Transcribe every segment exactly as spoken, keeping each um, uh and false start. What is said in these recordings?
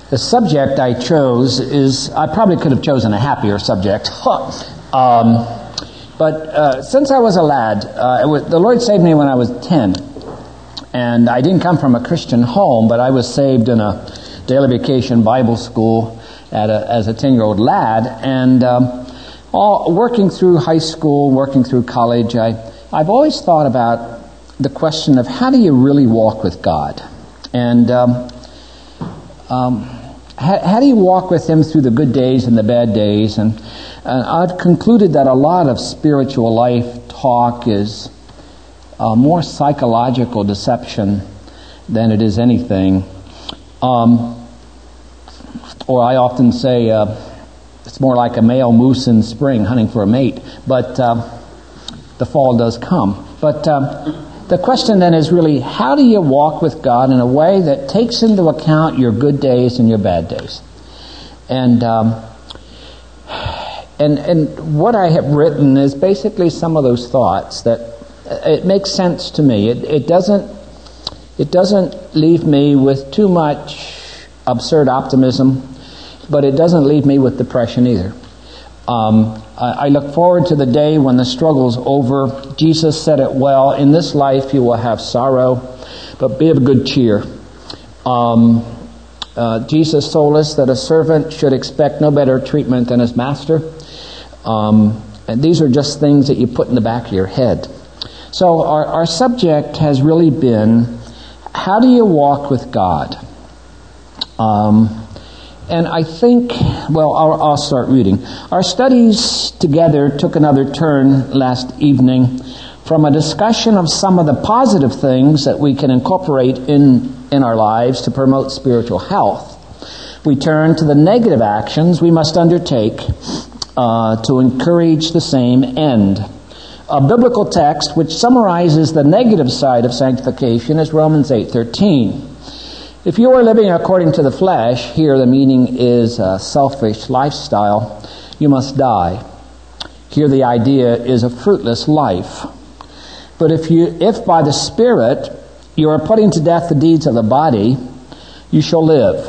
The subject I chose is, I probably could have chosen a happier subject. um, but uh, since I was a lad, uh, it was, the Lord saved me when I was ten. And I didn't come from a Christian home, but I was saved in a daily vacation Bible school at a, as a ten-year-old lad. And um, all, working through high school, working through college, I, I've always thought about the question of how do you really walk with God? And um, um, how, how do you walk with Him through the good days and the bad days? And uh, I've concluded that a lot of spiritual life talk is uh, more psychological deception than it is anything. Um, or I often say uh, it's more like a male moose in spring hunting for a mate, but uh, the fall does come. But um, the question then is really, how do you walk with God in a way that takes into account your good days and your bad days? And um, and and what I have written is basically some of those thoughts that it makes sense to me. It, it doesn't it doesn't leave me with too much absurd optimism, but it doesn't leave me with depression either. Um, I look forward to the day when the struggle's over. Jesus said it well, in this life you will have sorrow, but be of good cheer. Um, uh, Jesus told us that a servant should expect no better treatment than his master. Um, and these are just things that you put in the back of your head. So our, our subject has really been, how do you walk with God? Um And I think, well, I'll, I'll start reading. Our studies together took another turn last evening from a discussion of some of the positive things that we can incorporate in, in our lives to promote spiritual health. We turned to the negative actions we must undertake uh, to encourage the same end. A biblical text which summarizes the negative side of sanctification is Romans eight thirteen. If you are living according to the flesh, here the meaning is a selfish lifestyle, you must die. Here the idea is a fruitless life. But if you, if by the Spirit you are putting to death the deeds of the body, you shall live.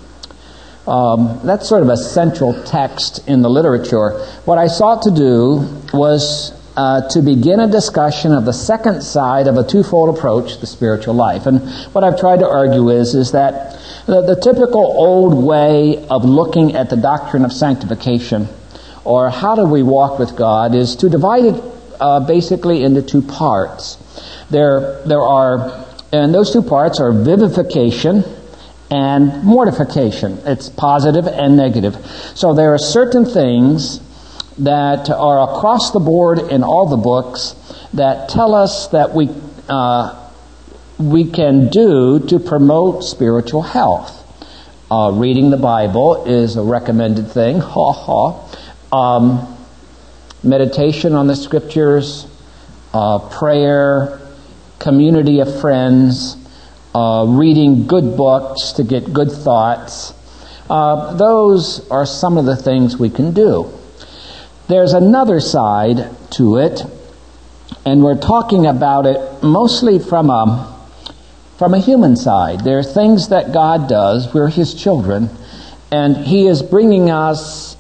Um, that's sort of a central text in the literature. What I sought to do was Uh, to begin a discussion of the second side of a twofold approach to the spiritual life. And what I've tried to argue is, is that the, the typical old way of looking at the doctrine of sanctification, or how do we walk with God, is to divide it uh, basically into two parts. There, there are, and those two parts are vivification and mortification. It's positive and negative. So there are certain things that are across the board in all the books that tell us that we uh, we can do to promote spiritual health. Uh, reading the Bible is a recommended thing. Ha ha. Um, meditation on the Scriptures, uh, prayer, community of friends, uh, reading good books to get good thoughts. Uh, those are some of the things we can do. There's another side to it, and we're talking about it mostly from a, from a human side. There are things that God does. We're His children, and He is bringing us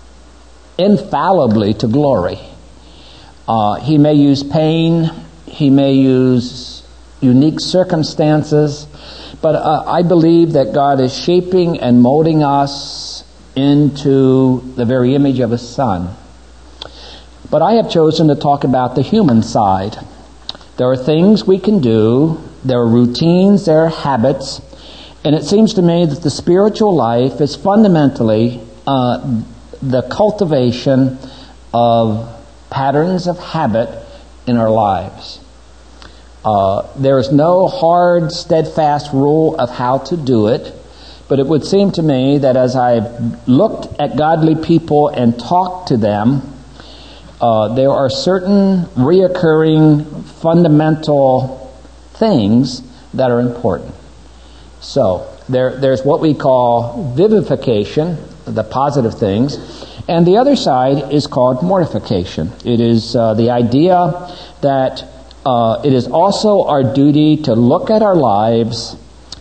infallibly to glory. Uh, he may use pain. He may use unique circumstances, but uh, I believe that God is shaping and molding us into the very image of His Son. But I have chosen to talk about the human side. There are things we can do, there are routines, there are habits, and it seems to me that the spiritual life is fundamentally uh, the cultivation of patterns of habit in our lives. Uh, there is no hard, steadfast rule of how to do it, but it would seem to me that as I've looked at godly people and talked to them, Uh, there are certain reoccurring fundamental things that are important. So there, there's what we call vivification, the positive things, and the other side is called mortification. It is uh, the idea that uh, it is also our duty to look at our lives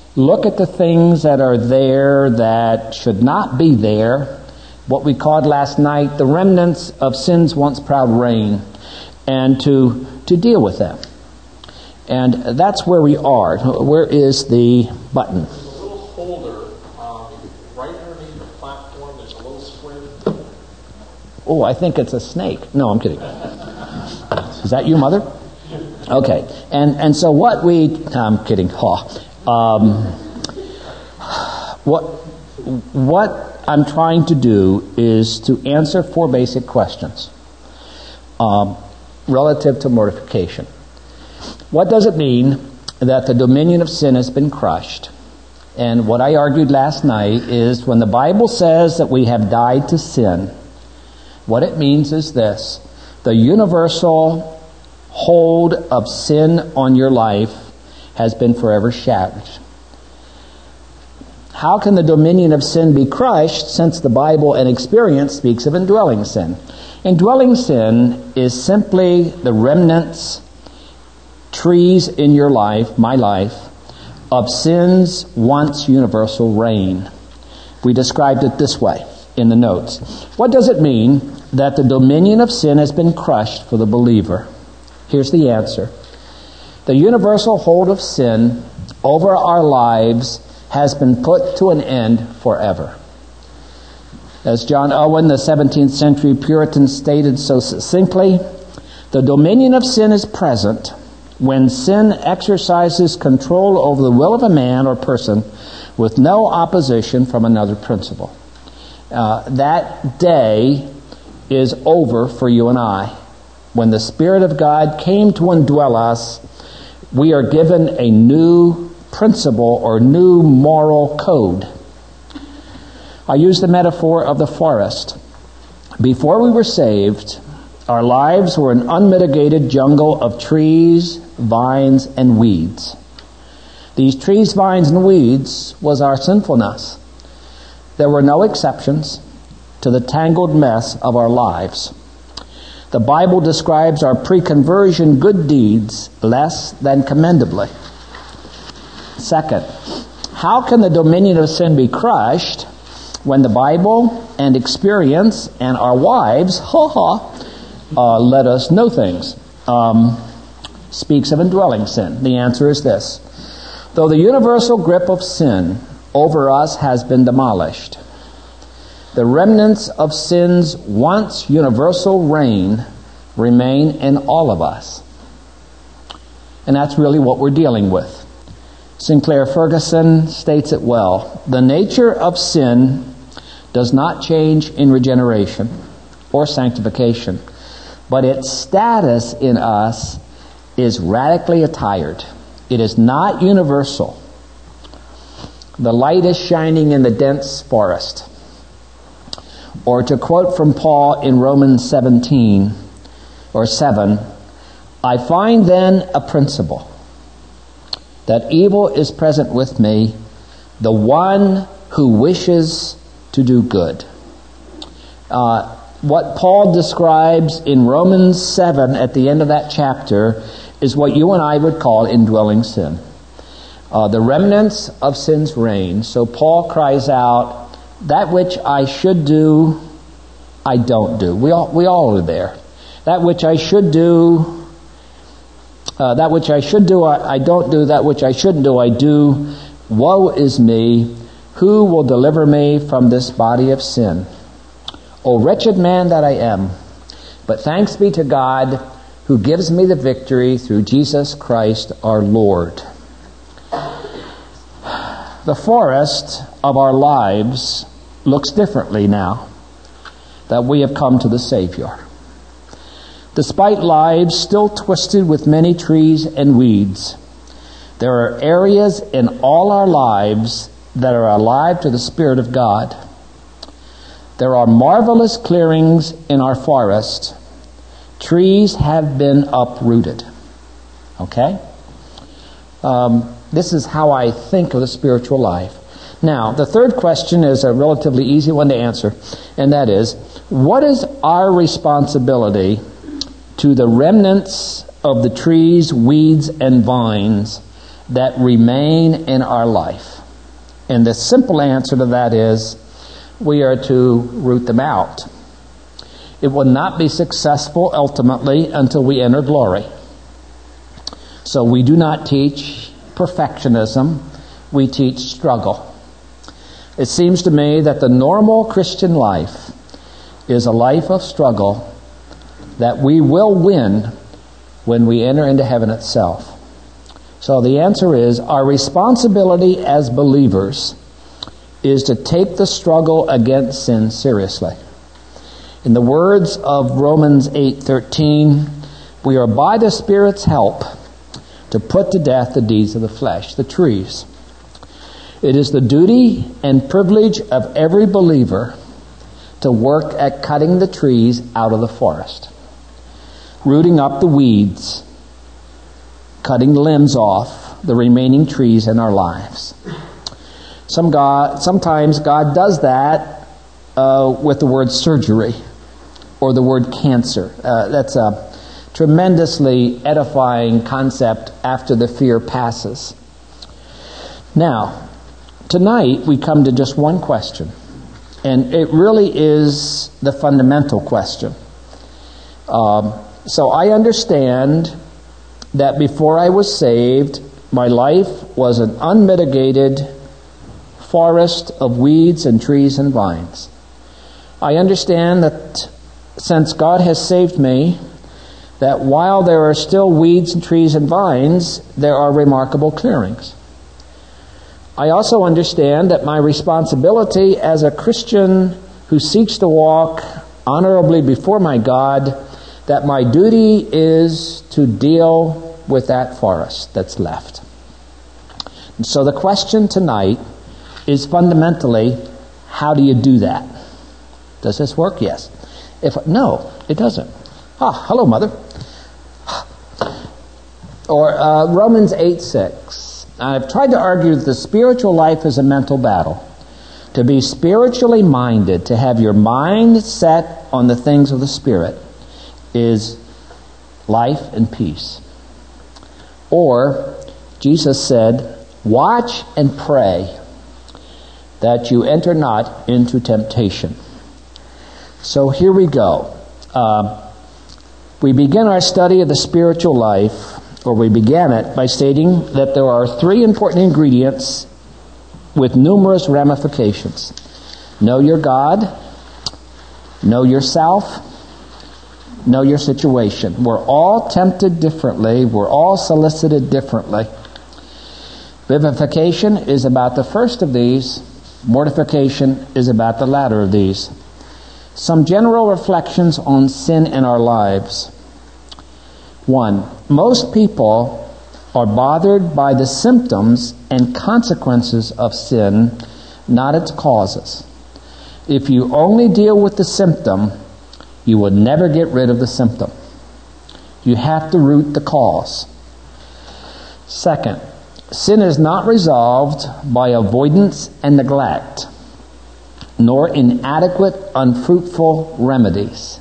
look at the things that are there that should not be there, what we called last night the remnants of sin's once proud reign, and to to deal with them. And that's where we are. Where is the button? There's a little holder um, right underneath the platform. There's a little square. Oh, I think it's a snake. No, I'm kidding. Is that you, Mother? Okay. And and so what we... I'm kidding. Huh. Um, what what I'm trying to do is to answer four basic questions um, relative to mortification. What does it mean that the dominion of sin has been crushed? And what I argued last night is when the Bible says that we have died to sin, what it means is this: the universal hold of sin on your life has been forever shattered. How can the dominion of sin be crushed, since the Bible and experience speaks of indwelling sin? Indwelling sin is simply the remnants, trees in your life, my life, of sin's once universal reign. We described it this way in the notes. What does it mean that the dominion of sin has been crushed for the believer? Here's the answer. The universal hold of sin over our lives has been put to an end forever. As John Owen, the seventeenth century Puritan, stated so succinctly, the dominion of sin is present when sin exercises control over the will of a man or person with no opposition from another principle. Uh, that day is over for you and I. When the Spirit of God came to indwell us, we are given a new principle or new moral code. I use the metaphor of the forest. Before we were saved, our lives were an unmitigated jungle of trees, vines, and weeds. These trees, vines, and weeds was our sinfulness. There were no exceptions to the tangled mess of our lives. The Bible describes our pre-conversion good deeds less than commendably. Second, how can the dominion of sin be crushed when the Bible and experience and our wives, ha ha, uh, let us know things, um, speaks of indwelling sin? The answer is this: though the universal grip of sin over us has been demolished, the remnants of sin's once universal reign remain in all of us. And that's really what we're dealing with. Sinclair Ferguson states it well: the nature of sin does not change in regeneration or sanctification, but its status in us is radically attired. It is not universal. The light is shining in the dense forest. Or to quote from Paul in Romans seventeen or seven, I find then a principle, that evil is present with me, the one who wishes to do good. Uh, what Paul describes in Romans seven at the end of that chapter is what you and I would call indwelling sin. Uh, the remnants of sin's reign. So Paul cries out, that which I should do, I don't do. We all, we all are there. That which I should do, uh, that which I should do, I, I don't do. That which I shouldn't do, I do. Woe is me. Who will deliver me from this body of sin? O wretched man that I am. But thanks be to God who gives me the victory through Jesus Christ our Lord. The forest of our lives looks differently now that we have come to the Savior. Despite lives still twisted with many trees and weeds, there are areas in all our lives that are alive to the Spirit of God. There are marvelous clearings in our forest. Trees have been uprooted. Okay? Um, this is how I think of the spiritual life. Now, the third question is a relatively easy one to answer, and that is, what is our responsibility to the remnants of the trees, weeds, and vines that remain in our life? And the simple answer to that is we are to root them out. It will not be successful ultimately until we enter glory. So we do not teach perfectionism, we teach struggle. It seems to me that the normal Christian life is a life of struggle that we will win when we enter into heaven itself. So the answer is, our responsibility as believers is to take the struggle against sin seriously. In the words of Romans eight thirteen, we are by the Spirit's help to put to death the deeds of the flesh, the trees. It is the duty and privilege of every believer to work at cutting the trees out of the forest, rooting up the weeds, cutting limbs off the remaining trees in our lives. Some God, sometimes God does that uh, with the word surgery or the word cancer. Uh, that's a tremendously edifying concept after the fear passes. Now, tonight we come to just one question, and it really is the fundamental question. Um, so I understand that before I was saved, my life was an unmitigated forest of weeds and trees and vines. I understand that since God has saved me, that while there are still weeds and trees and vines, there are remarkable clearings. I also understand that my responsibility as a Christian who seeks to walk honorably before my God, that my duty is to deal with that forest that's left. And so the question tonight is fundamentally, how do you do that? Does this work? Yes. If no, it doesn't. Ah, hello, Mother. Or uh, Romans eight six. I've tried to argue that the spiritual life is a mental battle. To be spiritually minded, to have your mind set on the things of the Spirit, is life and peace. Or, Jesus said, watch and pray that you enter not into temptation. So here we go. Uh, we begin our study of the spiritual life, or we began it by stating that there are three important ingredients with numerous ramifications. Know your God, know yourself, know your situation. We're all tempted differently. We're all solicited differently. Vivification is about the first of these. Mortification is about the latter of these. Some general reflections on sin in our lives. One, most people are bothered by the symptoms and consequences of sin, not its causes. If you only deal with the symptom, you will never get rid of the symptom. You have to root the cause. Second, sin is not resolved by avoidance and neglect, nor inadequate, unfruitful remedies.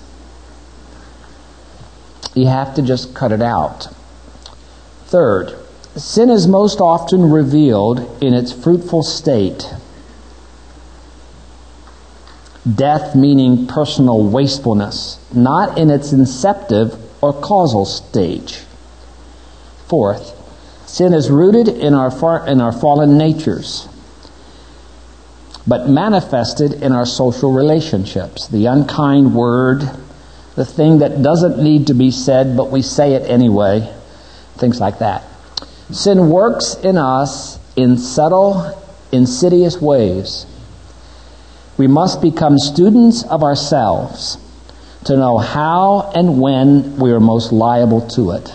You have to just cut it out. Third, sin is most often revealed in its fruitful state. Death meaning personal wastefulness, not in its inceptive or causal stage. Fourth, sin is rooted in our far, in our fallen natures, but manifested in our social relationships. The unkind word, the thing that doesn't need to be said, but we say it anyway, things like that. Sin works in us in subtle, insidious ways. We must become students of ourselves to know how and when we are most liable to it.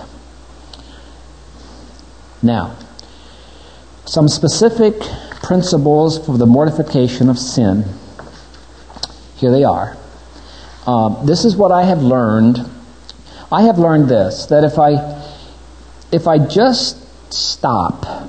Now, some specific principles for the mortification of sin. Here they are. Um, this is what I have learned. I have learned this, that if I if I just stop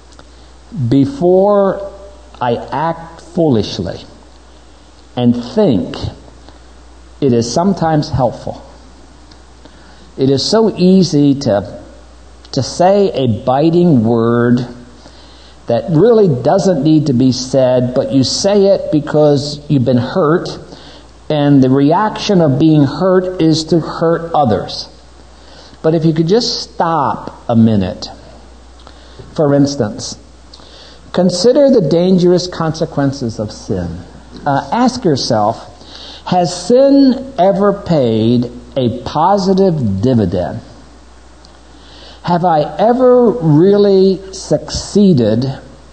before I act foolishly and think, it is sometimes helpful. It is so easy to to say a biting word that really doesn't need to be said, but you say it because you've been hurt, and the reaction of being hurt is to hurt others. But if you could just stop a minute. For instance, consider the dangerous consequences of sin. Uh, ask yourself, has sin ever paid a positive dividend? Have I ever really succeeded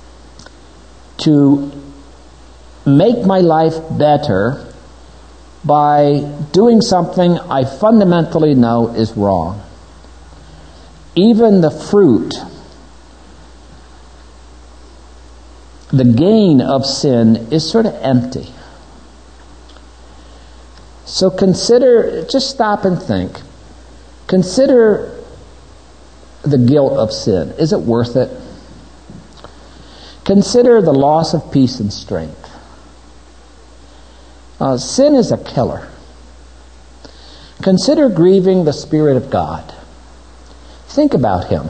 to make my life better by doing something I fundamentally know is wrong? Even the fruit, the gain of sin is sort of empty. So consider, just stop and think. Consider the guilt of sin. Is it worth it? Consider the loss of peace and strength. Uh, sin is a killer. Consider grieving the Spirit of God. Think about Him.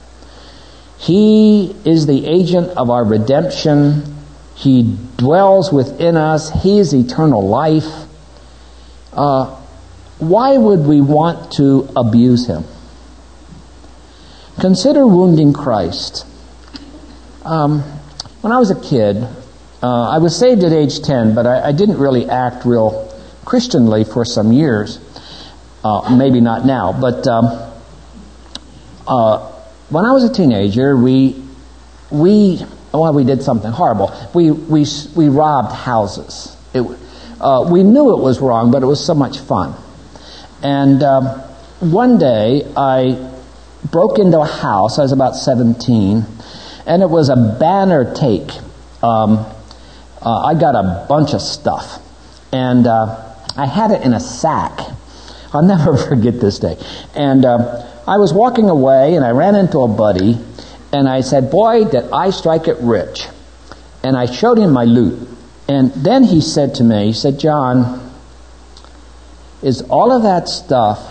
He is the agent of our redemption. He dwells within us. He is eternal life. Uh, why would we want to abuse Him? Consider wounding Christ. Um, when I was a kid, uh, I was saved at age ten, but I, I didn't really act real Christianly for some years. Uh, maybe not now, but um, uh, when I was a teenager, we we well we did something horrible. We we we robbed houses. It, uh, we knew it was wrong, but it was so much fun. And um, one day I broke into a house. I was about seventeen, and it was a banner take. Um, uh, I got a bunch of stuff, and uh, I had it in a sack. I'll never forget this day. And uh, I was walking away, and I ran into a buddy, and I said, "Boy, did I strike it rich." And I showed him my loot. And then he said to me, he said, "John, is all of that stuff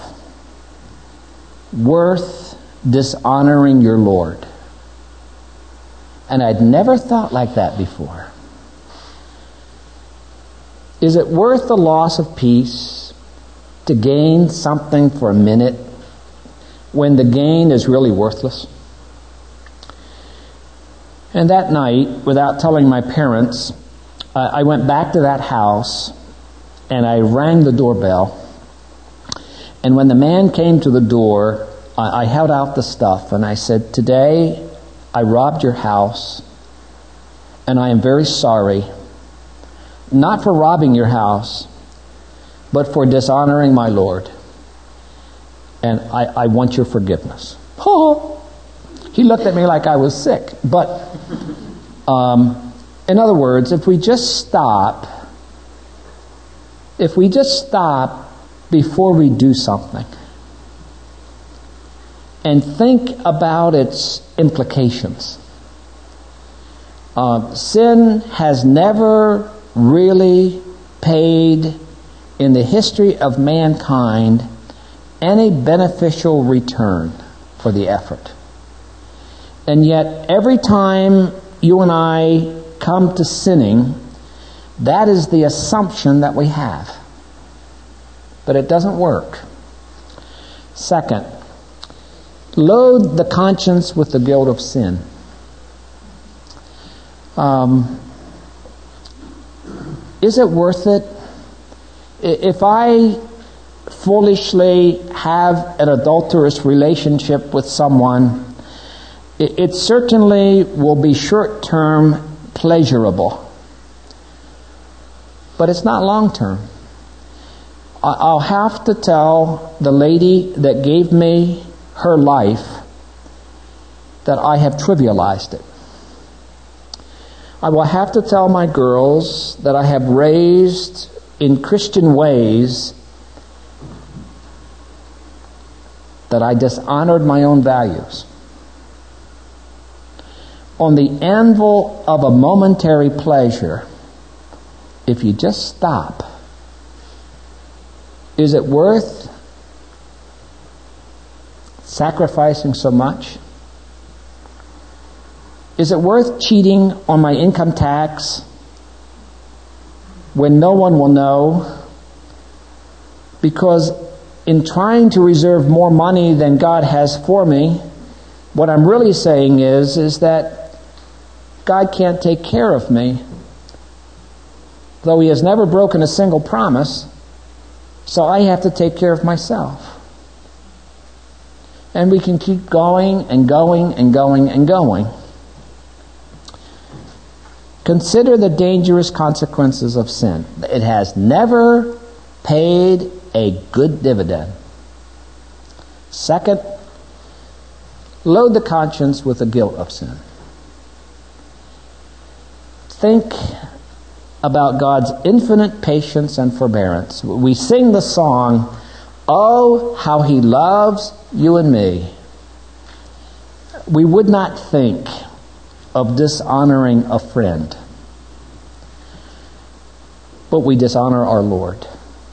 worth dishonoring your Lord?" And I'd never thought like that before. Is it worth the loss of peace to gain something for a minute when the gain is really worthless? And that night, without telling my parents, uh, I went back to that house and I rang the doorbell. And when the man came to the door, I, I held out the stuff and I said, "Today I robbed your house, and I am very sorry, not for robbing your house, but for dishonoring my Lord. And I, I want your forgiveness." Oh, he looked at me like I was sick. But, um, in other words, if we just stop, if we just stop before we do something and think about its implications. Uh, sin has never really paid in the history of mankind any beneficial return for the effort. And yet every time you and I come to sinning, that is the assumption that we have. But it doesn't work. Second, load the conscience with the guilt of sin. Um, is it worth it? If I foolishly have an adulterous relationship with someone, it, it certainly will be short-term pleasurable. But it's not long-term. I'll have to tell the lady that gave me her life that I have trivialized it. I will have to tell my girls that I have raised in Christian ways that I dishonored my own values. On the anvil of a momentary pleasure, if you just stop, is it worth sacrificing so much? Is it worth cheating on my income tax when no one will know? Because in trying to reserve more money than God has for me, what I'm really saying is, is that God can't take care of me, though He has never broken a single promise, so I have to take care of myself. And we can keep going and going and going and going. Consider the dangerous consequences of sin. It has never paid a good dividend. Second, load the conscience with the guilt of sin. Think about God's infinite patience and forbearance. We sing the song, "Oh, how He loves you and me." We would not think of dishonoring a friend, but we dishonor our Lord.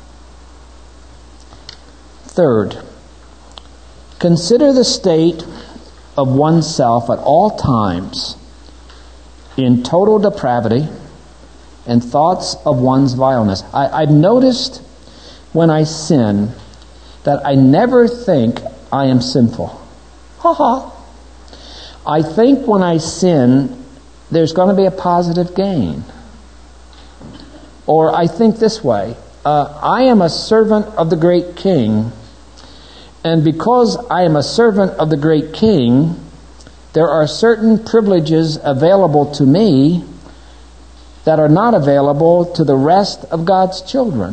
Third, consider the state of oneself at all times in total depravity and thoughts of one's vileness. I, I've noticed when I sin that I never think I am sinful. Ha ha. I think when I sin, there's going to be a positive gain. Or I think this way, uh, I am a servant of the great King, and because I am a servant of the great King, there are certain privileges available to me that are not available to the rest of God's children.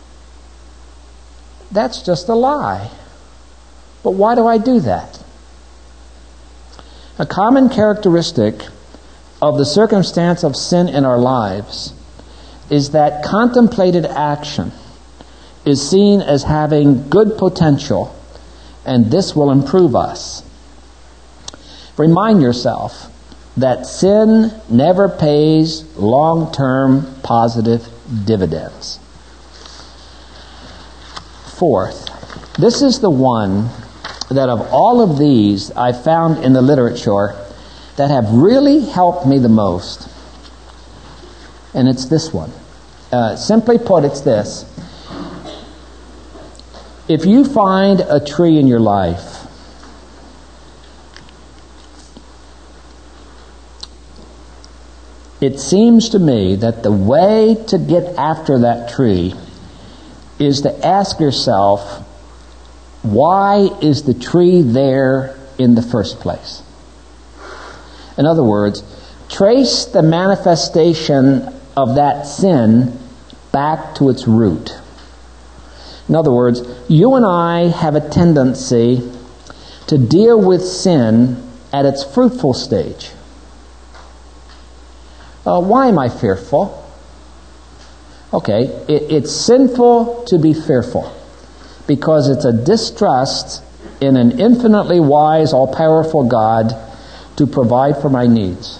That's just a lie. But why do I do that? A common characteristic of the circumstance of sin in our lives is that contemplated action is seen as having good potential, and this will improve us. Remind yourself that sin never pays long-term positive dividends. Fourth, this is the one that of all of these I found in the literature that have really helped me the most. And it's this one. Uh, simply put, it's this. If you find a tree in your life it seems to me that the way to get after that tree is to ask yourself, why is the tree there in the first place? In other words, trace the manifestation of that sin back to its root. In other words, you and I have a tendency to deal with sin at its fruitful stage. Uh, why am I fearful? Okay, it, it's sinful to be fearful because it's a distrust in an infinitely wise, all-powerful God to provide for my needs.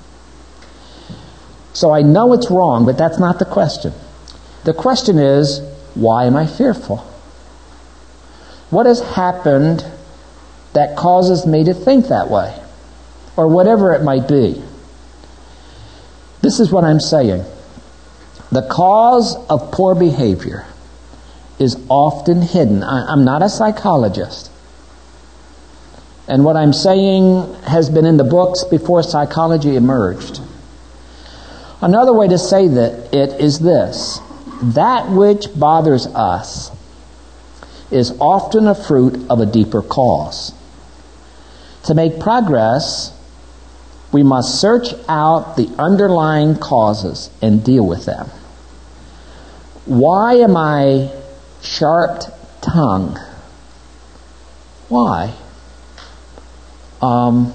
So I know it's wrong, but that's not the question. The question is, why am I fearful? What has happened that causes me to think that way? Or whatever it might be. This is what I'm saying. The cause of poor behavior is often hidden. I, I'm not a psychologist. And what I'm saying has been in the books before psychology emerged. Another way to say that it is this. That which bothers us is often a fruit of a deeper cause. To make progress, we must search out the underlying causes and deal with them. Why am I sharp-tongued? Why? Um,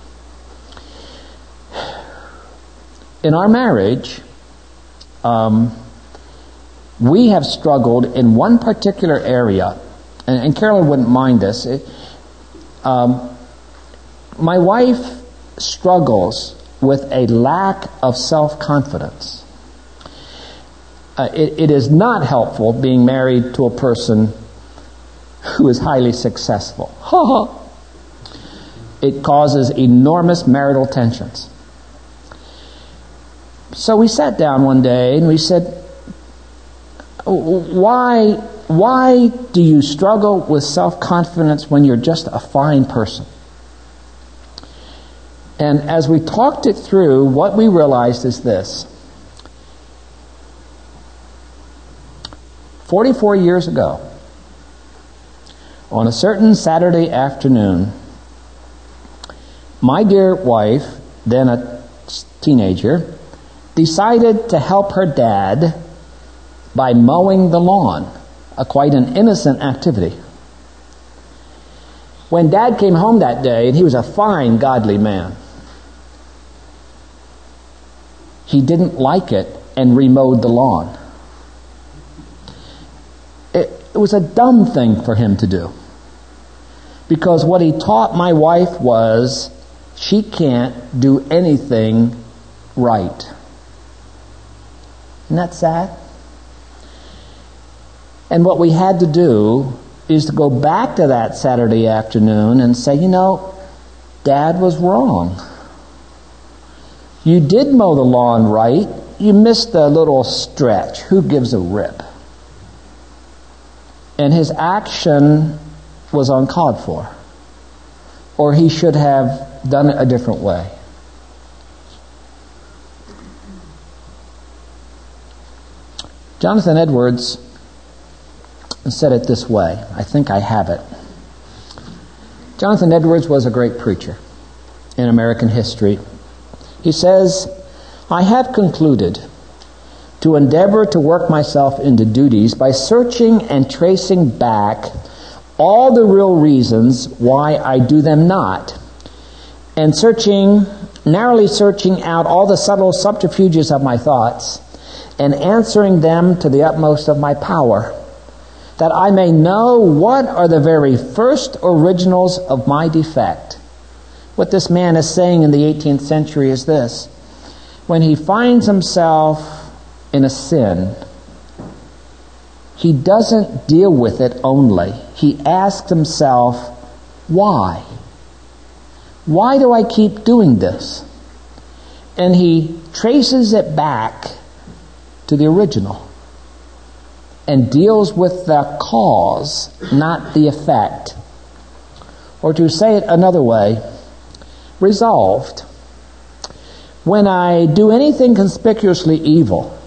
in our marriage, um, we have struggled in one particular area, and, and Carolyn wouldn't mind this. It, um, my wife struggles with a lack of self-confidence. Uh, it, it is not helpful being married to a person who is highly successful. It causes enormous marital tensions. So we sat down one day and we said, why, why do you struggle with self-confidence when you're just a fine person? And as we talked it through, what we realized is this. forty-four years ago, on a certain Saturday afternoon, my dear wife, then a teenager, decided to help her dad by mowing the lawn, a quite an innocent activity. When Dad came home that day, and he was a fine, godly man, he didn't like it and remowed the lawn. It, it was a dumb thing for him to do. Because what he taught my wife was, she can't do anything right. Isn't that sad? And what we had to do is to go back to that Saturday afternoon and say, you know, Dad was wrong. You did mow the lawn right. You missed a little stretch. Who gives a rip? And his action was uncalled for. Or he should have done it a different way. Jonathan Edwards said it this way. I think I have it. Jonathan Edwards was a great preacher in American history. He says, I have concluded to endeavor to work myself into duties by searching and tracing back all the real reasons why I do them not, and searching, narrowly searching out all the subtle subterfuges of my thoughts, and answering them to the utmost of my power, that I may know what are the very first originals of my defect. What this man is saying in the eighteenth century is this. When he finds himself in a sin, he doesn't deal with it only. He asks himself, why? Why do I keep doing this? And he traces it back to the original and deals with the cause, not the effect. Or to say it another way, resolved. When I do anything conspicuously evil,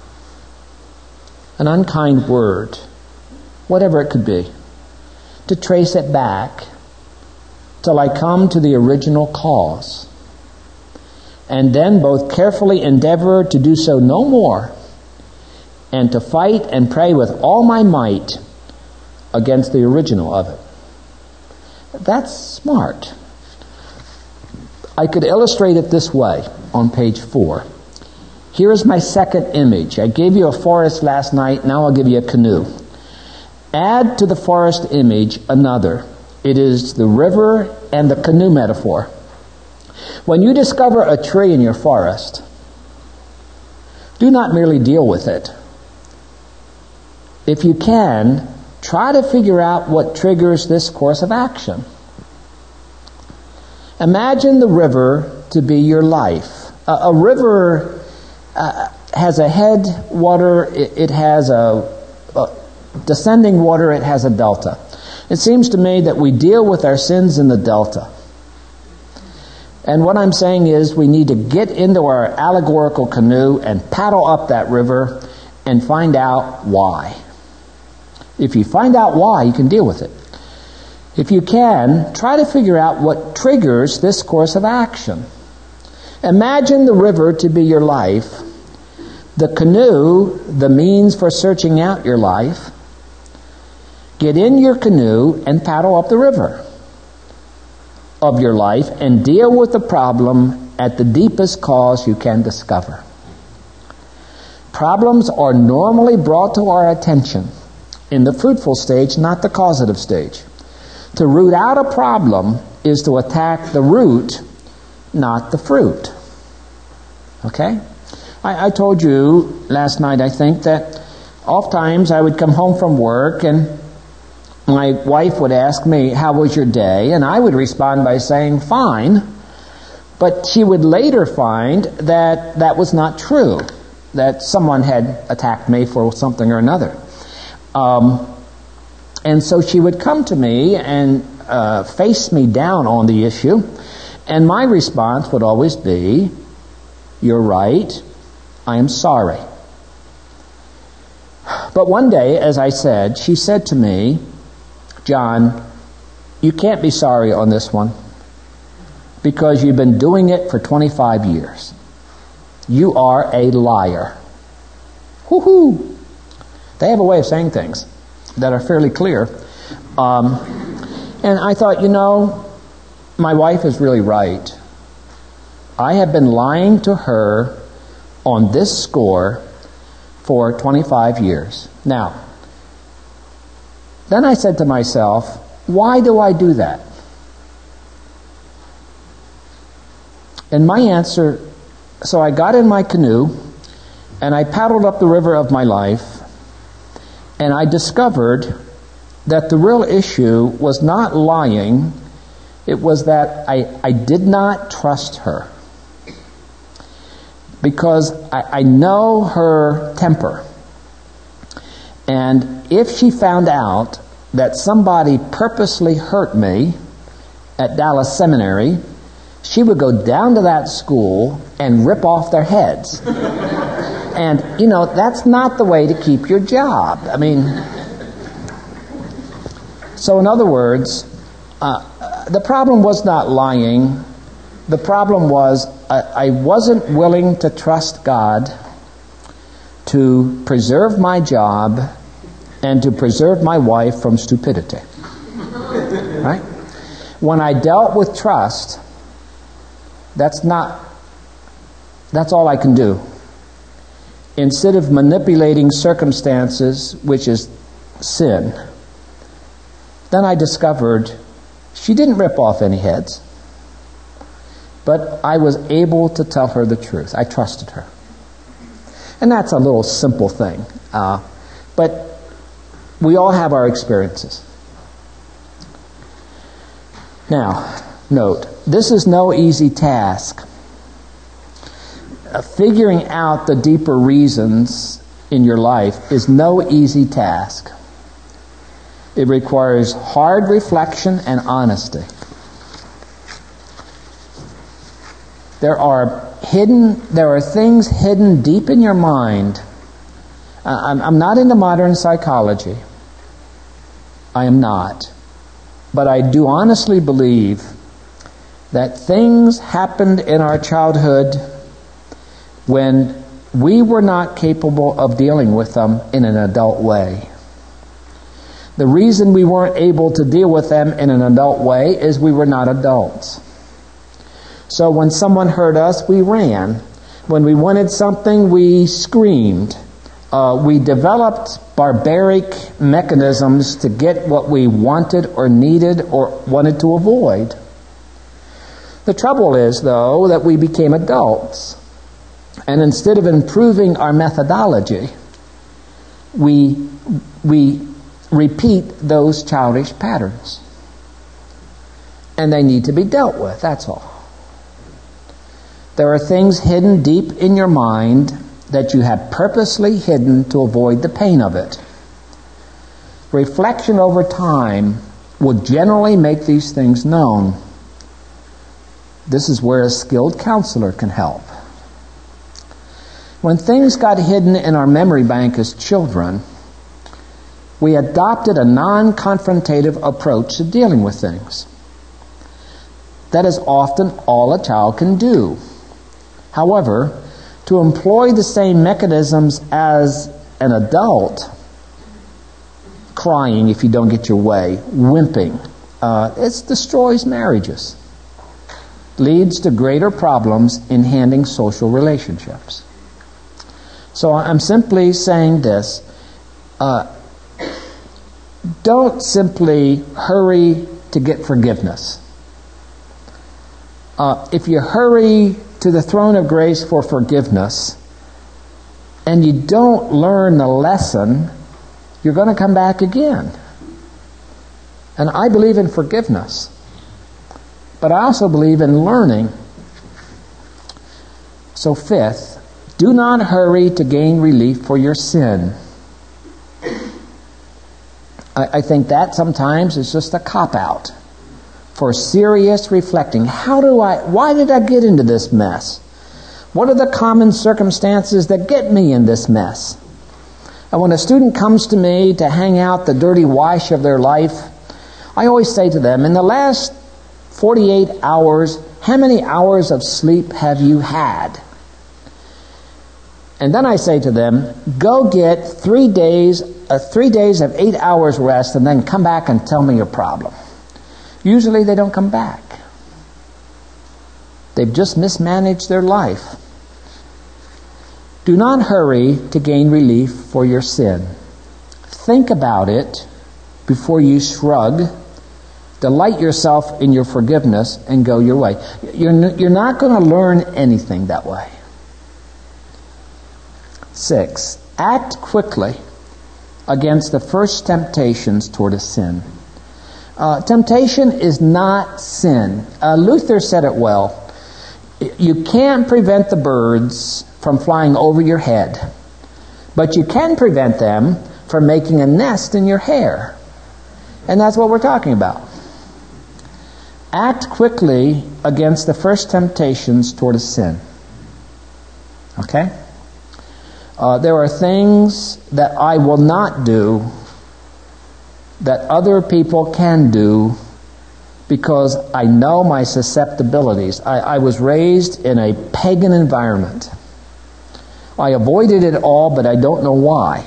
an unkind word, whatever it could be, to trace it back till I come to the original cause, and then both carefully endeavor to do so no more, and to fight and pray with all my might against the original of it. That's smart. I could illustrate it this way on page four. Here is my second image. I gave you a forest last night, now I'll give you a canoe. Add to the forest image another. It is the river and the canoe metaphor. When you discover a tree in your forest, do not merely deal with it. If you can, try to figure out what triggers this course of action. Imagine the river to be your life. A, a river uh, has a head water, it, it has a, a descending water, it has a delta. It seems to me that we deal with our sins in the delta. And what I'm saying is we need to get into our allegorical canoe and paddle up that river and find out why. If you find out why, you can deal with it. If you can, try to figure out what triggers this course of action. Imagine the river to be your life, the canoe, the means for searching out your life. Get in your canoe and paddle up the river of your life and deal with the problem at the deepest cause you can discover. Problems are normally brought to our attention in the fruitful stage, not the causative stage. To root out a problem is to attack the root, not the fruit. Okay? I, I told you last night, I think, that oftentimes I would come home from work and my wife would ask me, how was your day? And I would respond by saying, fine. But she would later find that that was not true, that someone had attacked me for something or another. Um, and so she would come to me and uh, face me down on the issue, and my response would always be, you're right, I am sorry. But one day, as I said, she said to me, John, you can't be sorry on this one because you've been doing it for twenty-five years. You are a liar. Woohoo! They have a way of saying things that are fairly clear. Um, and I thought, you know, my wife is really right. I have been lying to her on this score for twenty-five years. Now, then I said to myself, why do I do that? And my answer, so I got in my canoe and I paddled up the river of my life, and I discovered that the real issue was not lying, it was that I, I did not trust her. Because I, I know her temper. And if she found out that somebody purposely hurt me at Dallas Seminary, she would go down to that school and rip off their heads. And, you know, that's not the way to keep your job. I mean, so in other words, uh, the problem was not lying. The problem was I, I wasn't willing to trust God to preserve my job and to preserve my wife from stupidity. Right? When I dealt with trust, that's not, that's all I can do. Instead of manipulating circumstances, which is sin, then I discovered she didn't rip off any heads. But I was able to tell her the truth. I trusted her. And that's a little simple thing. Uh, but we all have our experiences. Now, note, this is no easy task. Uh, figuring out the deeper reasons in your life is no easy task. It requires hard reflection and honesty. There are hidden, there are things hidden deep in your mind. Uh, I'm, I'm not into modern psychology. I am not. But I do honestly believe that things happened in our childhood when we were not capable of dealing with them in an adult way. The reason we weren't able to deal with them in an adult way is we were not adults. So when someone hurt us, we ran. When we wanted something, we screamed. Uh, we developed barbaric mechanisms to get what we wanted or needed or wanted to avoid. The trouble is, though, that we became adults. And instead of improving our methodology, we, we repeat those childish patterns. And they need to be dealt with, that's all. There are things hidden deep in your mind that you have purposely hidden to avoid the pain of it. Reflection over time will generally make these things known. This is where a skilled counselor can help. When things got hidden in our memory bank as children, we adopted a non-confrontative approach to dealing with things. That is often all a child can do. However, to employ the same mechanisms as an adult, crying if you don't get your way, wimping, uh, it destroys marriages, leads to greater problems in handling social relationships. So I'm simply saying this, uh, don't simply hurry to get forgiveness. Uh, if you hurry to the throne of grace for forgiveness and you don't learn the lesson, you're going to come back again. And I believe in forgiveness. But I also believe in learning. So fifth, do not hurry to gain relief for your sin. I, I think that sometimes is just a cop-out for serious reflecting. How do I, why did I get into this mess? What are the common circumstances that get me in this mess? And when a student comes to me to hang out the dirty wash of their life, I always say to them, in the last forty-eight hours, how many hours of sleep have you had? And then I say to them, go get three days, uh, three days of eight hours rest, and then come back and tell me your problem. Usually they don't come back. They've just mismanaged their life. Do not hurry to gain relief for your sin. Think about it before you shrug. Delight yourself in your forgiveness and go your way. You're, n- you're not going to learn anything that way. Six, act quickly against the first temptations toward a sin. Uh, temptation is not sin. Uh, Luther said it well. You can't prevent the birds from flying over your head, but you can prevent them from making a nest in your hair. And that's what we're talking about. Act quickly against the first temptations toward a sin. Okay? Uh, there are things that I will not do that other people can do because I know my susceptibilities. I, I was raised in a pagan environment. I avoided it all, but I don't know why.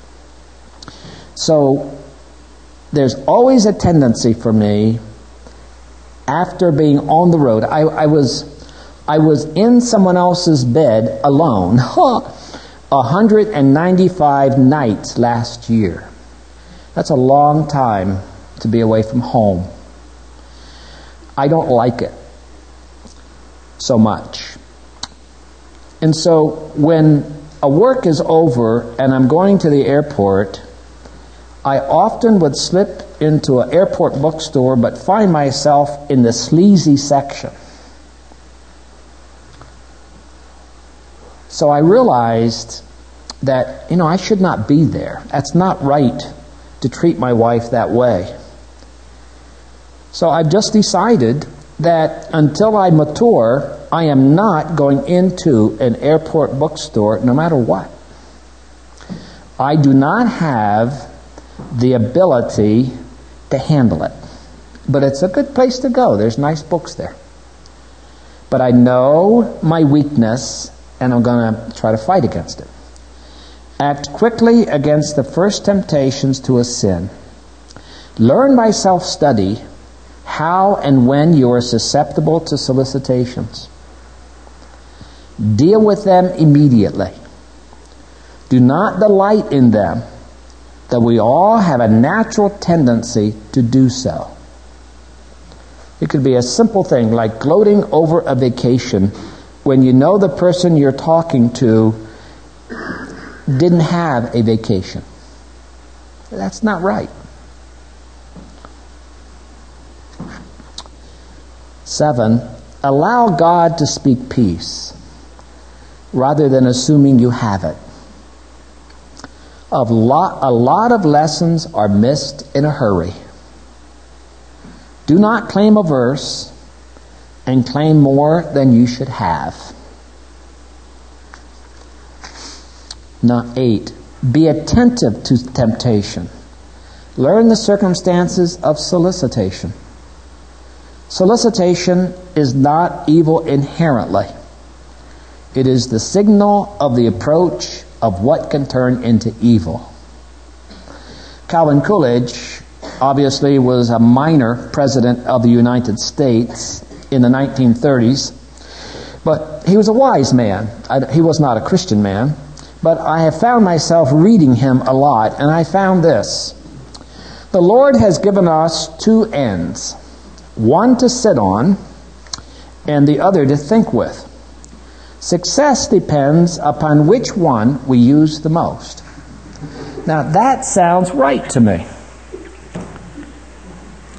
So there's always a tendency for me, after being on the road, I, I was I was in someone else's bed alone, one hundred ninety-five nights last year. That's a long time to be away from home. I don't like it so much. And so when a work is over and I'm going to the airport, I often would slip into an airport bookstore but find myself in the sleazy section. So I realized that, you know, I should not be there. That's not right to treat my wife that way. So I've just decided that until I mature, I am not going into an airport bookstore no matter what. I do not have the ability to handle it. But it's a good place to go. There's nice books there. But I know my weakness, and I'm going to try to fight against it. Act quickly against the first temptations to a sin. Learn by self-study how and when you are susceptible to solicitations. Deal with them immediately. Do not delight in them, that we all have a natural tendency to do so. It could be a simple thing like gloating over a vacation when you know the person you're talking to didn't have a vacation. That's not right. Seven, allow God to speak peace rather than assuming you have it. A lot, a lot of lessons are missed in a hurry. Do not claim a verse and claim more than you should have. Now, eight, be attentive to temptation. Learn the circumstances of solicitation. Solicitation is not evil inherently. It is the signal of the approach of what can turn into evil. Calvin Coolidge obviously was a minor president of the United States in the nineteen thirties, but he was a wise man. I, he was not a Christian man, but I have found myself reading him a lot, and I found this. The Lord has given us two ends, one to sit on and the other to think with. Success depends upon which one we use the most. Now that sounds right to me.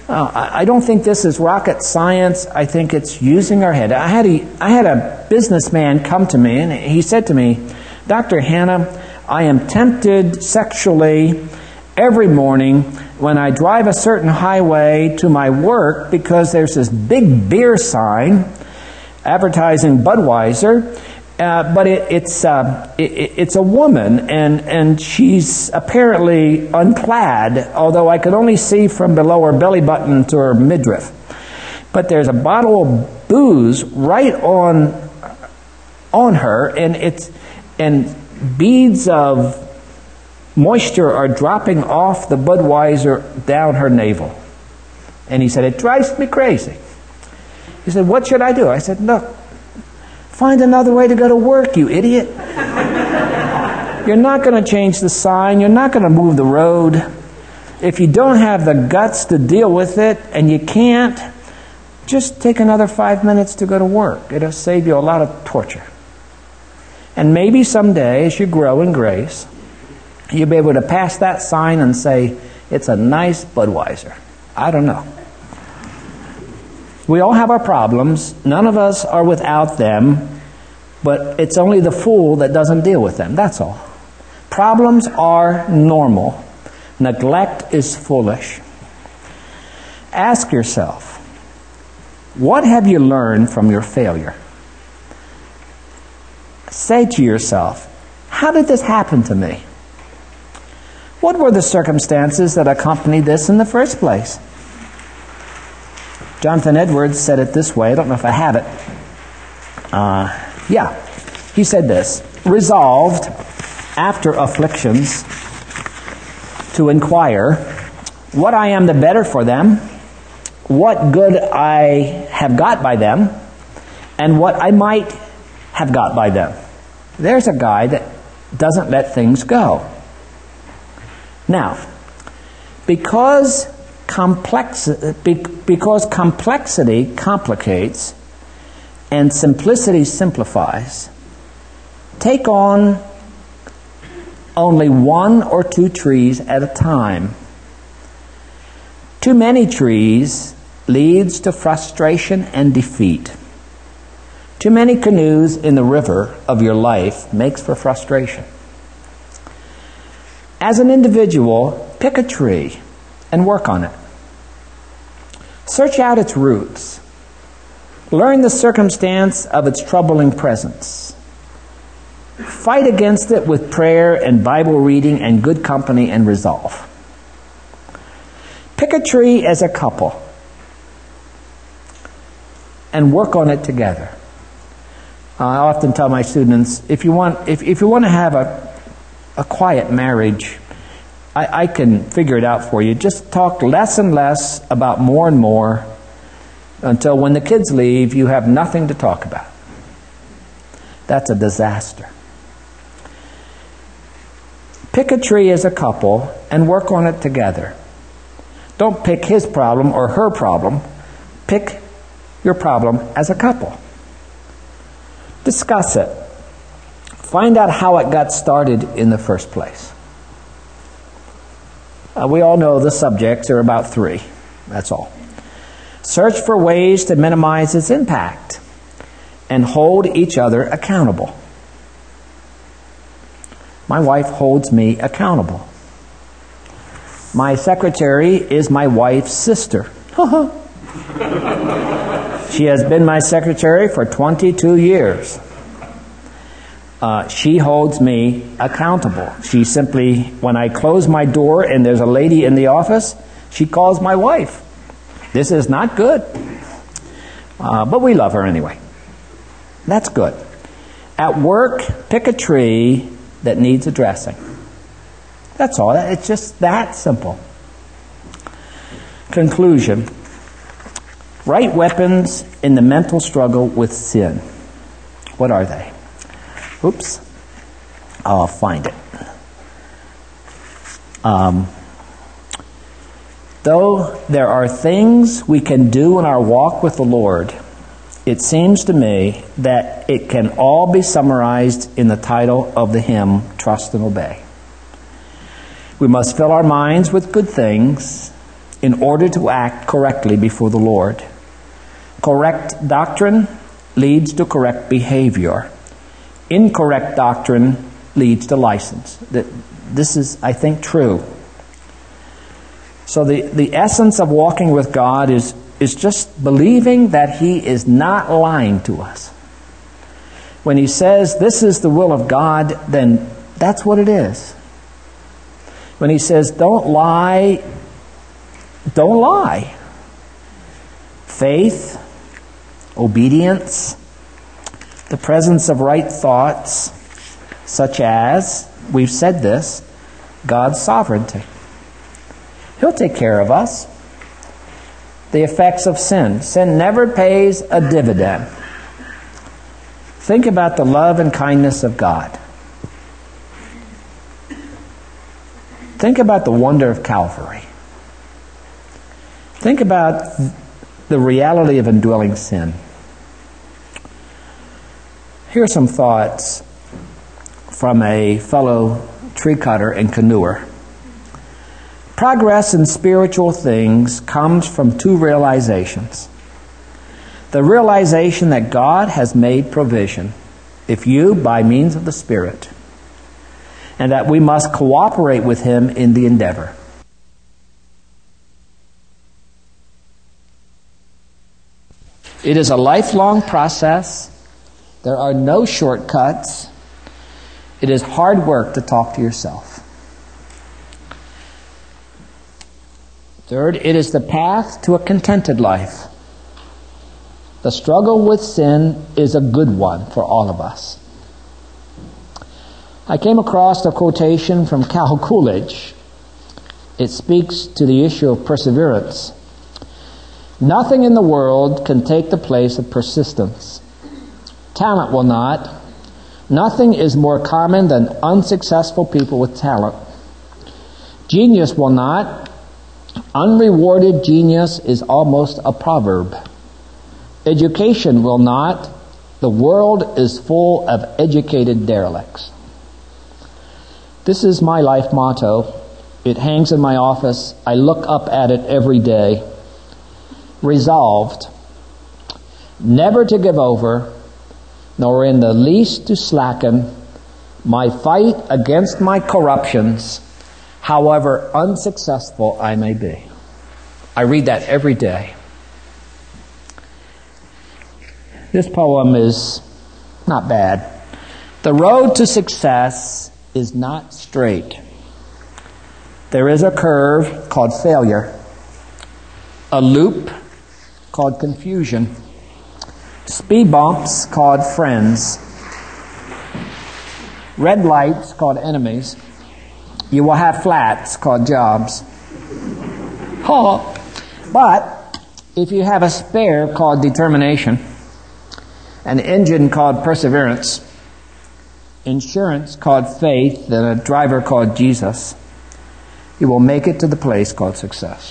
Uh, I, I don't think this is rocket science. I think it's using our head. I had a, I had a businessman come to me, and he said to me, Doctor Hanna, I am tempted sexually every morning when I drive a certain highway to my work because there's this big beer sign advertising Budweiser, uh, but it, it's uh, it, it's a woman, and, and she's apparently unclad, although I could only see from below her belly button to her midriff. But there's a bottle of booze right on on her, and it's and beads of moisture are dropping off the Budweiser down her navel. And he said, it drives me crazy. He said, what should I do? I said, look, find another way to go to work, you idiot. You're not going to change the sign. You're not going to move the road. If you don't have the guts to deal with it, and you can't, just take another five minutes to go to work. It'll save you a lot of torture. And maybe someday, as you grow in grace, you'll be able to pass that sign and say, it's a nice Budweiser. I don't know. We all have our problems. None of us are without them, but it's only the fool that doesn't deal with them. That's all. Problems are normal. Neglect is foolish. Ask yourself, what have you learned from your failure? Say to yourself, how did this happen to me? What were the circumstances that accompanied this in the first place? Jonathan Edwards said it this way. I don't know if I have it. Uh, yeah. He said this, resolved after afflictions to inquire what I am the better for them, what good I have got by them, and what I might have got by them. There's a guy that doesn't let things go. Now, because complex, because complexity complicates and simplicity simplifies, take on only one or two trees at a time. Too many trees leads to frustration and defeat. Too many canoes in the river of your life makes for frustration. As an individual, pick a tree and work on it. Search out its roots. Learn the circumstance of its troubling presence. Fight against it with prayer and Bible reading and good company and resolve. Pick a tree as a couple and work on it together. I often tell my students, if you want, if, if you want to have a, a quiet marriage, I, I can figure it out for you. Just talk less and less about more and more until when the kids leave, you have nothing to talk about. That's a disaster. Pick a tree as a couple and work on it together. Don't pick his problem or her problem. Pick your problem as a couple. Discuss it. Find out how it got started in the first place. Uh, we all know the subjects are about three. That's all. Search for ways to minimize its impact and hold each other accountable. My wife holds me accountable. My secretary is my wife's sister. She has been my secretary for twenty-two years. Uh, she holds me accountable. She simply, when I close my door and there's a lady in the office, she calls my wife. This is not good. Uh, but we love her anyway. That's good. At work, pick a tree that needs addressing. That's all. It's just that simple. Conclusion. Right weapons in the mental struggle with sin. What are they? Oops. I'll find it. Um, though there are things we can do in our walk with the Lord, it seems to me that it can all be summarized in the title of the hymn, Trust and Obey. We must fill our minds with good things in order to act correctly before the Lord. Correct doctrine leads to correct behavior. Incorrect doctrine leads to license. This is, I think, true. So the, the essence of walking with God is, is just believing that He is not lying to us. When He says this is the will of God, then that's what it is. When He says don't lie, don't lie. Faith, obedience, the presence of right thoughts, such as, we've said this, God's sovereignty. He'll take care of us. The effects of sin. Sin never pays a dividend. Think about the love and kindness of God. Think about the wonder of Calvary. Think about the reality of indwelling sin. Here are some thoughts from a fellow tree cutter and canoeer. Progress in spiritual things comes from two realizations. The realization that God has made provision, if you, by means of the Spirit, and that we must cooperate with Him in the endeavor. It is a lifelong process. There are no shortcuts. It is hard work to talk to yourself. Third, it is the path to a contented life. The struggle with sin is a good one for all of us. I came across a quotation from Cal Coolidge. It speaks to the issue of perseverance. Nothing in the world can take the place of persistence. Talent will not. Nothing is more common than unsuccessful people with talent. Genius will not. Unrewarded genius is almost a proverb. Education will not. The world is full of educated derelicts. This is my life motto. It hangs in my office. I look up at it every day. Resolved never to give over, nor in the least to slacken my fight against my corruptions, however unsuccessful I may be. I read that every day. This poem is not bad. The road to success is not straight. There is a curve called failure, a loop called confusion, speed bumps called friends, red lights called enemies. You will have flats called jobs. Oh, but if you have a spare called determination, an engine called perseverance, insurance called faith, and a driver called Jesus, you will make it to the place called success.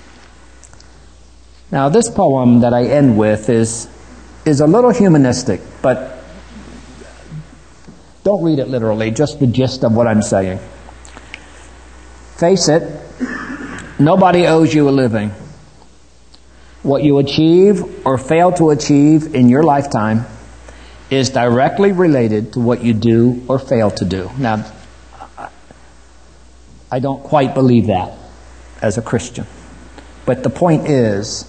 Now, this poem that I end with is, is a little humanistic, but don't read it literally, just the gist of what I'm saying. Face it, nobody owes you a living. What you achieve or fail to achieve in your lifetime is directly related to what you do or fail to do. Now, I don't quite believe that as a Christian. But the point is,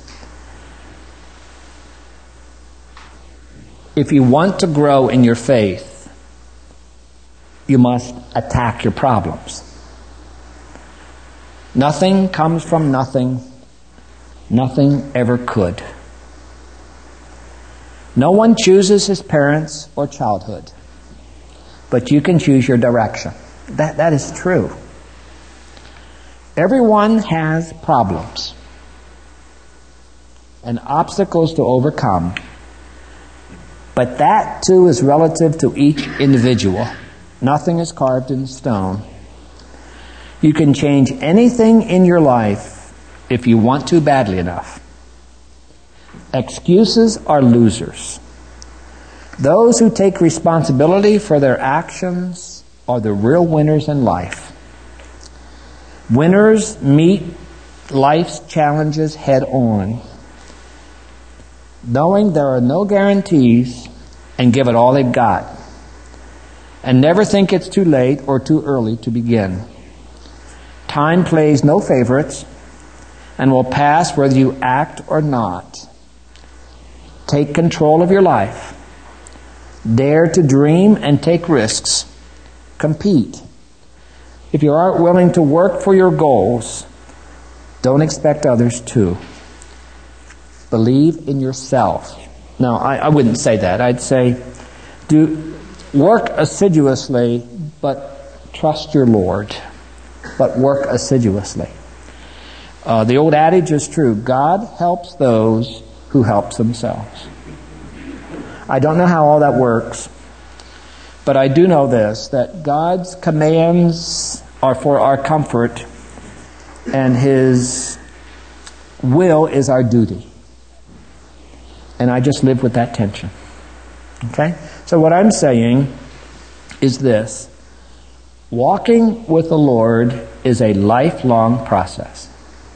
if you want to grow in your faith, you must attack your problems. Nothing comes from nothing. Nothing ever could. No one chooses his parents or childhood, but you can choose your direction. That, that is true. Everyone has problems and obstacles to overcome, but that too is relative to each individual. Nothing is carved in stone. You can change anything in your life if you want to badly enough. Excuses are losers. Those who take responsibility for their actions are the real winners in life. Winners meet life's challenges head on, knowing there are no guarantees, and give it all they've got. And never think it's too late or too early to begin. Time plays no favorites and will pass whether you act or not. Take control of your life. Dare to dream and take risks. Compete. If you aren't willing to work for your goals, don't expect others to. Believe in yourself. No, I, I wouldn't say that. I'd say, do work assiduously, but trust your Lord. But work assiduously. Uh, the old adage is true. God helps those who help themselves. I don't know how all that works, but I do know this, that God's commands are for our comfort, and His will is our duty. And I just live with that tension. Okay? So what I'm saying is this. Walking with the Lord is a lifelong process.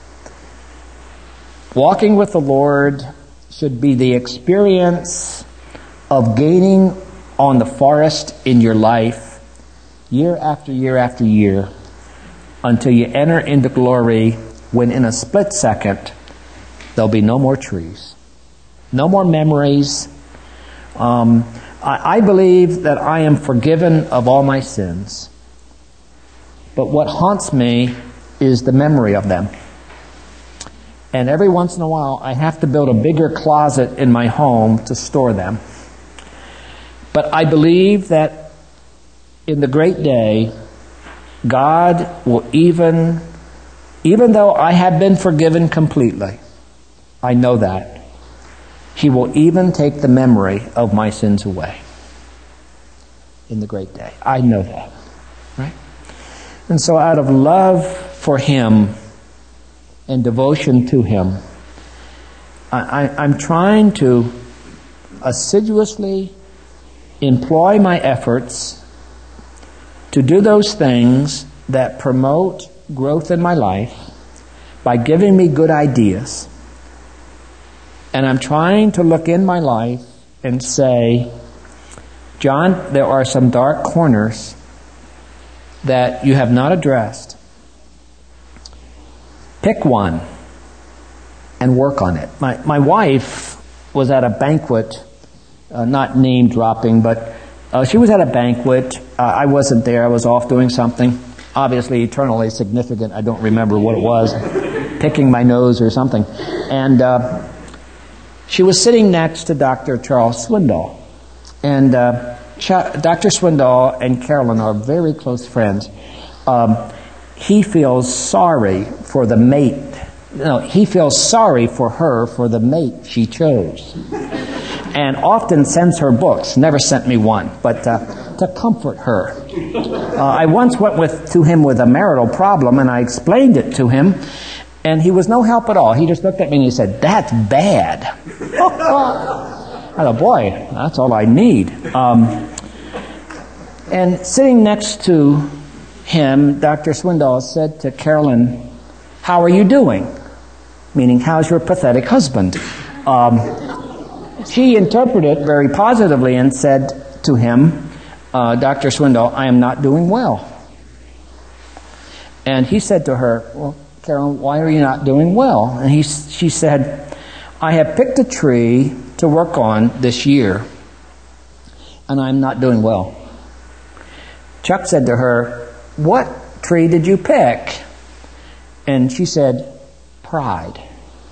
Walking with the Lord should be the experience of gaining on the forest in your life year after year after year until you enter into glory, when in a split second there'll be no more trees. No more memories. Um, I, I believe that I am forgiven of all my sins. But what haunts me is the memory of them. And every once in a while, I have to build a bigger closet in my home to store them. But I believe that in the great day, God will even, even though I have been forgiven completely, I know that, He will even take the memory of my sins away in the great day. I know that. Right? And so out of love for Him and devotion to Him, I, I, I'm trying to assiduously employ my efforts to do those things that promote growth in my life by giving me good ideas. And I'm trying to look in my life and say, John, there are some dark corners that you have not addressed. Pick one and work on it. My my wife was at a banquet, uh, not name dropping, but uh, she was at a banquet. Uh, I wasn't there. I was off doing something, obviously eternally significant. I don't remember what it was, picking my nose or something. And uh, she was sitting next to Doctor Charles Swindoll. And uh, Ch- Doctor Swindoll and Carolyn are very close friends. Um, he feels sorry for the mate. No, he feels sorry for her for the mate she chose. And often sends her books. Never sent me one, but uh, to comfort her. Uh, I once went with to him with a marital problem, and I explained it to him. And he was no help at all. He just looked at me and he said, "That's bad." I thought, boy, that's all I need. Um, and sitting next to him, Doctor Swindoll said to Carolyn, "How are you doing?" Meaning, how's your pathetic husband? Um, she interpreted it very positively and said to him, uh, Doctor Swindoll, "I am not doing well." And he said to her, "Well, Carolyn, why are you not doing well?" And he, she said, "I have picked a tree to work on this year, and I'm not doing well." Chuck said to her, "What tree did you pick?" And she said, "Pride."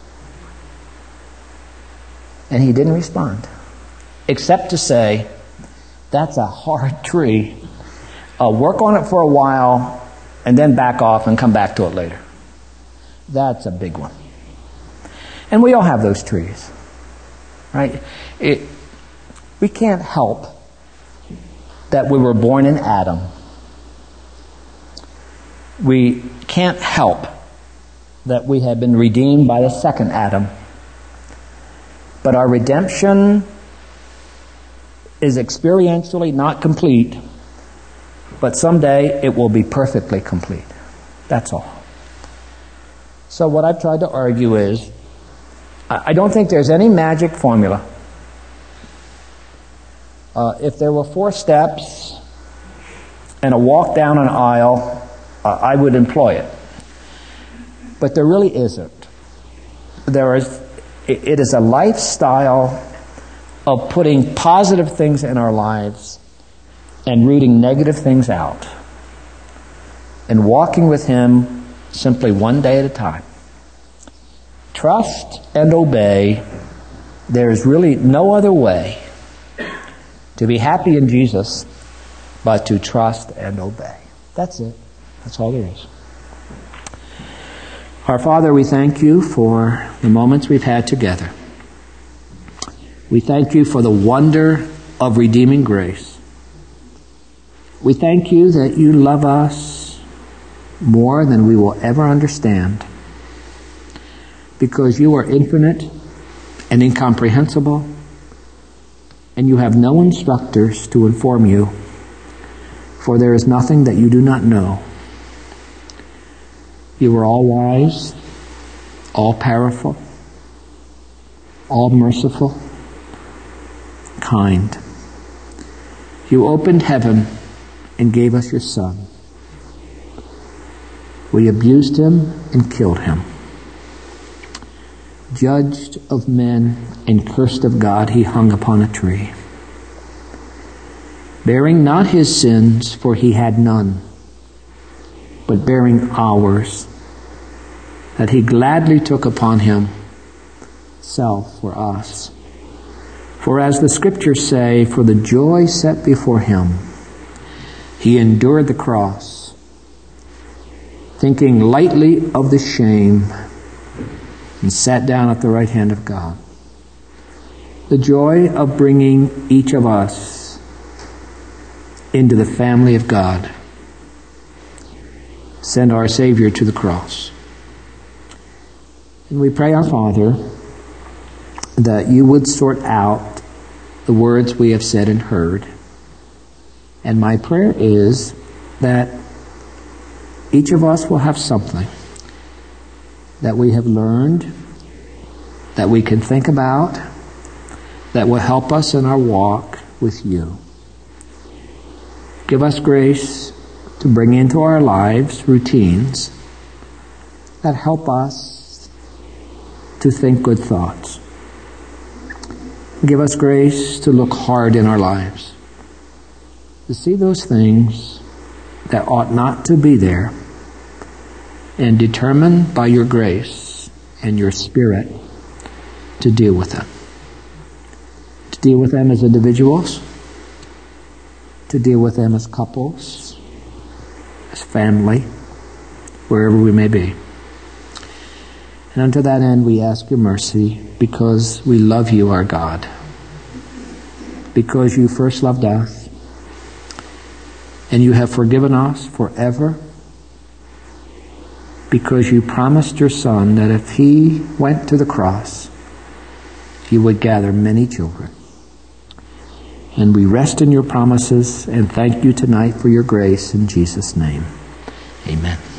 And he didn't respond, except to say, "That's a hard tree. Uh, work on it for a while, and then back off and come back to it later." That's a big one. And we all have those trees, right? It, we can't help that we were born in Adam. We can't help that we have been redeemed by the second Adam. But our redemption is experientially not complete, but someday it will be perfectly complete. That's all. So what I've tried to argue is, I don't think there's any magic formula. Uh, if there were four steps and a walk down an aisle, uh, I would employ it. But there really isn't. There is, it, it is a lifestyle of putting positive things in our lives and rooting negative things out, and walking with Him simply one day at a time. Trust and obey. There is really no other way to be happy in Jesus but to trust and obey. That's it. That's all there is. Our Father, we thank You for the moments we've had together. We thank You for the wonder of redeeming grace. We thank You that You love us more than we will ever understand, because You are infinite and incomprehensible, and You have no instructors to inform You, for there is nothing that You do not know. You are all wise, all powerful, all merciful, kind. You opened heaven and gave us Your Son. We abused Him and killed Him. Judged of men and cursed of God, He hung upon a tree, bearing not His sins, for He had none, but bearing ours, that He gladly took upon Himself for us. For as the Scriptures say, for the joy set before Him, He endured the cross, thinking lightly of the shame, and sat down at the right hand of God. The joy of bringing each of us into the family of God sent our Savior to the cross. And we pray, our Father, that You would sort out the words we have said and heard. And my prayer is that each of us will have something that we have learned, that we can think about, that will help us in our walk with You. Give us grace to bring into our lives routines that help us to think good thoughts. Give us grace to look hard in our lives, to see those things that ought not to be there, and determine by Your grace and Your Spirit to deal with them. To deal with them as individuals, to deal with them as couples, as family, wherever we may be. And unto that end we ask Your mercy, because we love You, our God, because You first loved us, and You have forgiven us forever, because You promised Your Son that if He went to the cross, You would gather many children. And we rest in Your promises and thank You tonight for Your grace in Jesus' name. Amen.